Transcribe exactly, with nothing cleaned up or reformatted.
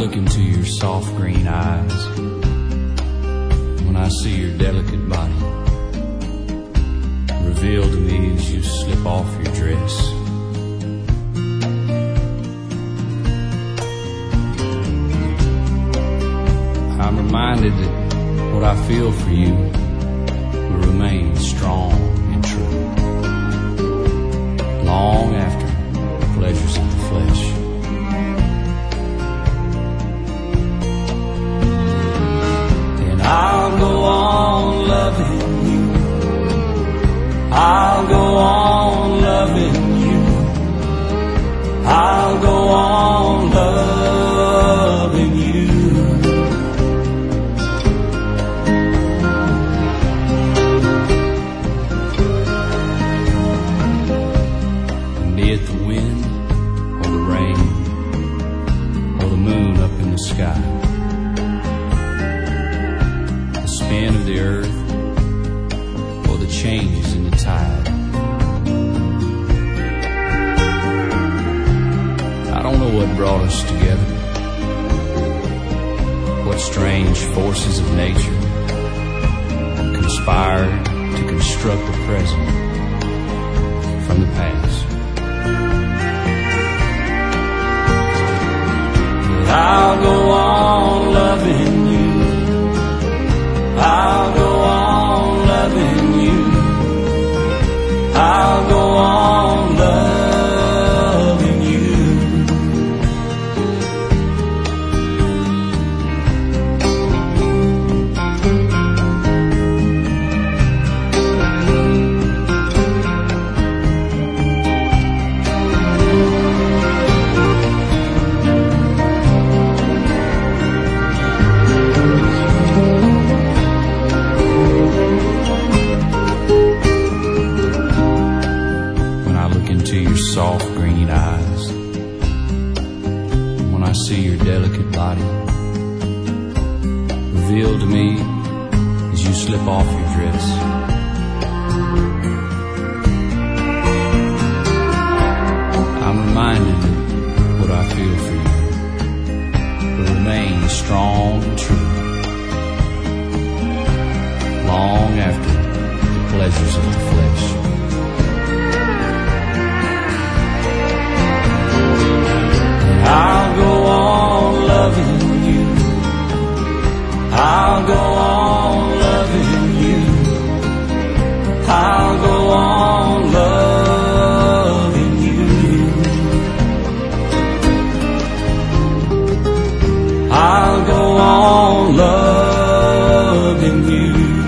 look into your soft green eyes, when I see your delicate body revealed to me as you slip off your dress, I'm reminded that what I feel for you will remain strong and true long after the pleasures of the flesh. And I'll go on loving you, I'll go on loving you, I'll go on loving you. At the wind or the rain or the moon up in the sky, the spin of the earth or the changes in the tide, I don't know what brought us together, what strange forces of nature conspired to construct the present from the past. I'll go on loving you, I'll go on loving you, I'll go on loving you. Into your soft green eyes, when I see your delicate body revealed to me as you slip off your dress, I'm reminded that what I feel for you will remain strong and true long after the pleasures of the flesh. I'll go on loving you, I'll go on loving you, I'll go on loving you, I'll go on loving you.